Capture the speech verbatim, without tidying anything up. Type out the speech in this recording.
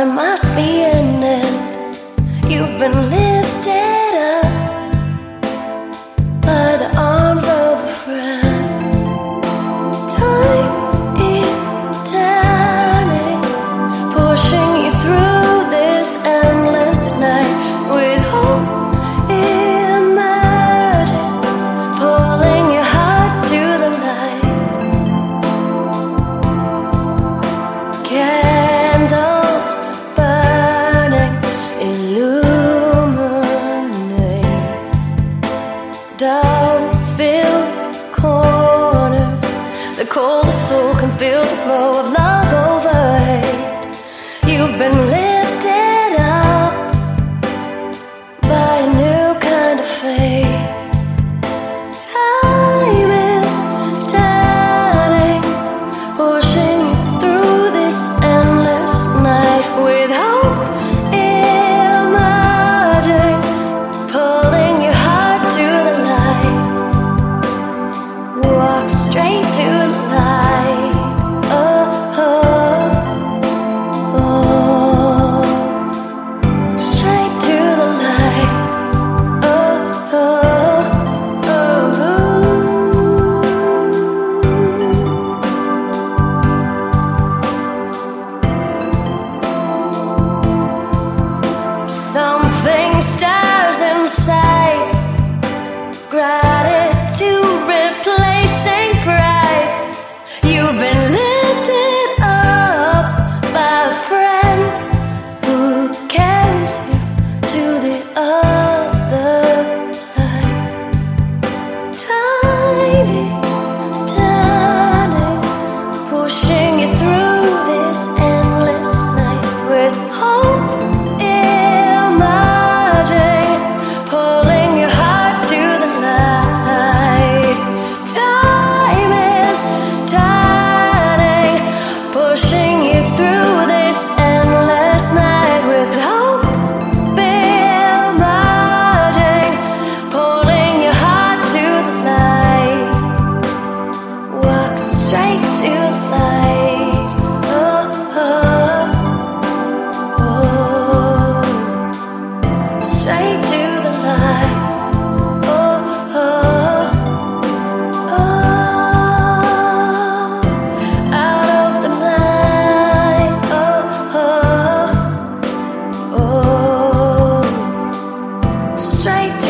there must be an end. You've been lifted up by the arms of a friend. Time is turning, pushing you through this endless night with hope emerging, pulling your heart to the light. Candles burning, illuminate doubt-filled corners. The coldest soul can feel the glow of love over hate. You've been lifted up by a new kind of faith. Time is turning, pushing you through this endless night with hope emerging, pulling your heart to the light. Walk straight to the light. Oh, oh, oh. Straight to the light. Oh, oh, oh. Something stirs inside, gratitude replacing pride. You've been lifted up by a friend who carries you to the other side. Time is turning, pushing you through this endless night with hope emerging, pulling your heart to the light. Time is turning, pushing you through this endless night with hope emerging, pulling your heart to the light. Walk straight to the light. Oh, oh, oh. Straight to the light. Oh, oh, oh. Out of the night. Oh, oh, oh. Straight